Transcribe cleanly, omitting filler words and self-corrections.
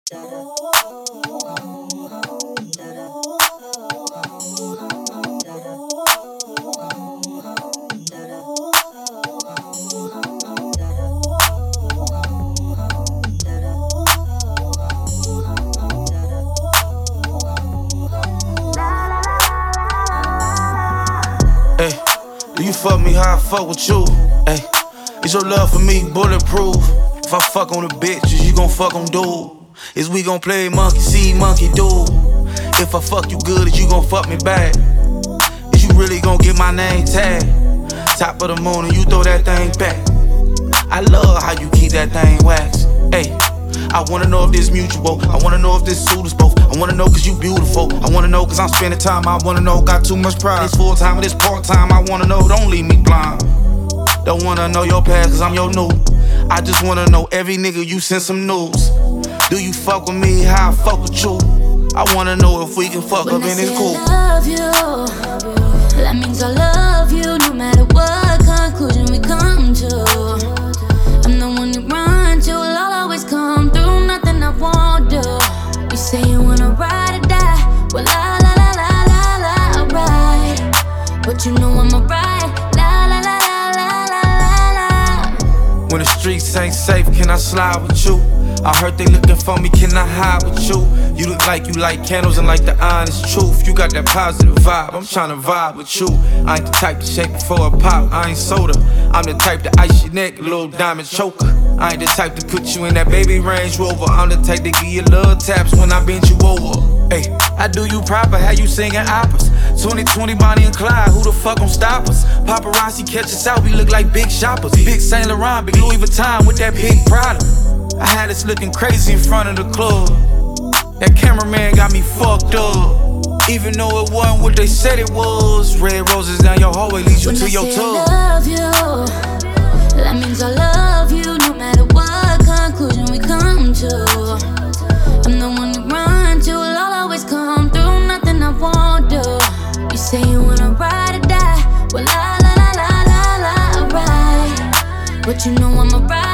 Hey, do you fuck me how I fuck with you? Hey, is your love for me bulletproof? If I fuck on the bitches, you gon' fuck on dude. Is we gon' play monkey see, monkey do? If I fuck you good, is you gon' fuck me back? Is you really gon' get my name tagged? Top of the moon and you throw that thing back. I love how you keep that thing waxed. Hey, I wanna know if this mutual. I wanna know if this suit is both. I wanna know cause you beautiful. I wanna know cause I'm spending time. I wanna know, got too much pride. This full time or this part time. I wanna know, don't leave me blind. Don't wanna know your past cause I'm your new. I just wanna know every nigga you send some news. Do you fuck with me how I fuck with you? I wanna know if we can fuck up and it's cool. When I say I love you, that means I love you no matter what conclusion we come to. I'm the one you run to, I'll always come through, nothing I won't do. You say you wanna ride or die, well la la la la la la, alright. But you know I'm a ride, la la la la la la la. When the streets ain't safe, can I slide with you? I heard they looking for me, can I hide with you? You look like you like candles and like the honest truth. You got that positive vibe, I'm tryna vibe with you. I ain't the type to shake before a pop, I ain't soda. I'm the type to ice your neck, a little diamond choker. I ain't the type to put you in that baby Range Rover. I'm the type to give you little taps when I bend you over. Hey, I do you proper, how you singing operas. 2020 Bonnie and Clyde, who the fuck gon' stop us? Paparazzi catch us out, we look like big shoppers. Big Saint Laurent, big Louis Vuitton with that big Prada. I had us looking crazy in front of the club. That cameraman got me fucked up. Even though it wasn't what they said it was. Red roses down your hallway leads you to your tub. When I say I love you, that means I love you no matter what conclusion we come to. I'm the one you run to, I'll always come through, nothing I won't do. You say you wanna ride or die, well la la la la la la, alright. But you know I'm a ride.